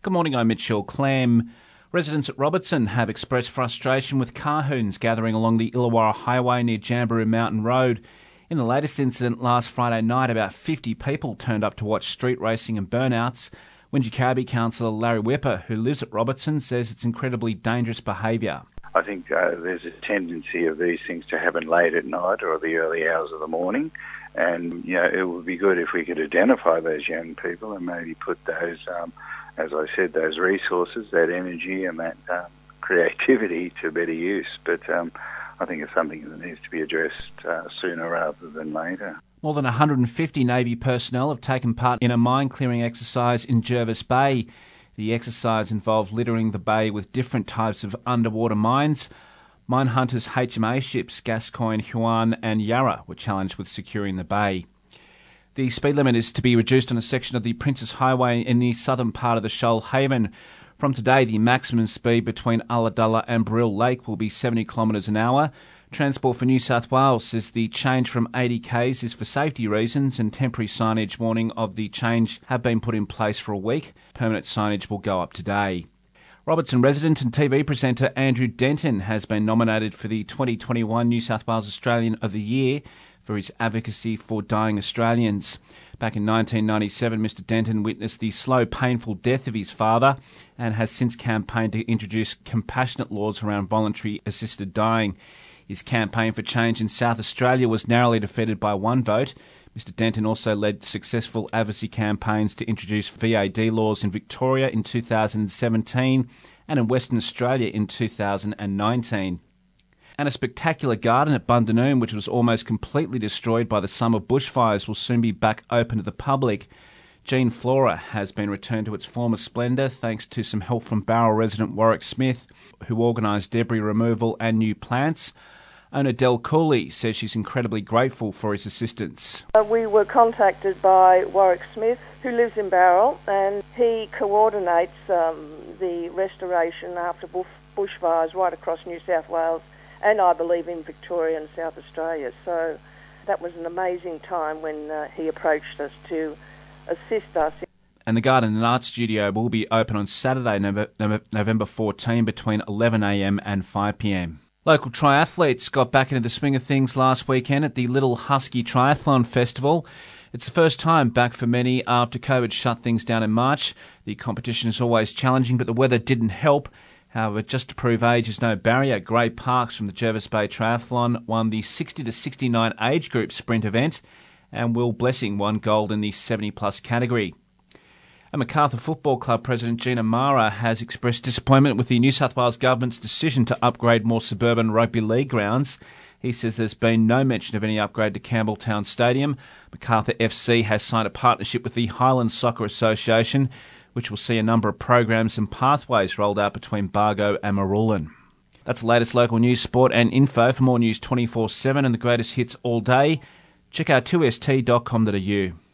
Good morning, I'm Mitchell Clem. Residents at Robertson have expressed frustration with car hoons gathering along the Illawarra Highway near Jamberoo Mountain Road. In the latest incident last Friday night, about 50 people turned up to watch street racing and burnouts. Wingecarribee councillor Larry Whipper, who lives at Robertson, says it's incredibly dangerous behaviour. I think there's a tendency of these things to happen late at night or the early hours of the morning. And, it would be good if we could identify those young people and maybe put those, as I said, those resources, that energy and that creativity to better use. But I think it's something that needs to be addressed sooner rather than later. More than 150 Navy personnel have taken part in a mine-clearing exercise in Jervis Bay. The exercise involved littering the bay with different types of underwater mines. Mine hunters HMA ships Gascoyne, Huon and Yarra were challenged with securing the bay. The speed limit is to be reduced on a section of the Princes Highway in the southern part of the Shoalhaven. From today, the maximum speed between Ulladulla and Brill Lake will be 70 kilometres an hour. Transport for New South Wales says the change from 80 k's is for safety reasons, and temporary signage warning of the change have been put in place for a week. Permanent signage will go up today. Robertson resident and TV presenter Andrew Denton has been nominated for the 2021 New South Wales Australian of the Year for his advocacy for dying Australians. Back in 1997, Mr Denton witnessed the slow, painful death of his father and has since campaigned to introduce compassionate laws around voluntary assisted dying. His campaign for change in South Australia was narrowly defeated by one vote. Mr Denton also led successful advocacy campaigns to introduce VAD laws in Victoria in 2017 and in Western Australia in 2019. And a spectacular garden at Bundanoon, which was almost completely destroyed by the summer bushfires, will soon be back open to the public. Gene Flora has been returned to its former splendour thanks to some help from Bowral resident Warwick Smith, who organised debris removal and new plants. Owner Del Cooley says she's incredibly grateful for his assistance. We were contacted by Warwick Smith, who lives in Bowral, and he coordinates the restoration after bushfires right across New South Wales and I believe in Victoria and South Australia. So that was an amazing time when he approached us to assist us. And the Garden and Art Studio will be open on Saturday, November 14 between 11am and 5pm. Local triathletes got back into the swing of things last weekend at the Little Husky Triathlon Festival. It's the first time back for many after COVID shut things down in March. The competition is always challenging, but the weather didn't help. However, just to prove age is no barrier, Gray Parks from the Jervis Bay Triathlon won the 60 to 69 age group sprint event, and Will Blessing won gold in the 70-plus category. And Macarthur Football Club President Gina Mara has expressed disappointment with the New South Wales Government's decision to upgrade more suburban rugby league grounds. He says there's been no mention of any upgrade to Campbelltown Stadium. Macarthur FC has signed a partnership with the Highlands Soccer Association, which will see a number of programs and pathways rolled out between Bargo and Marulan. That's the latest local news, sport and info. For more news 24/7 and the greatest hits all day, check out 2st.com.au.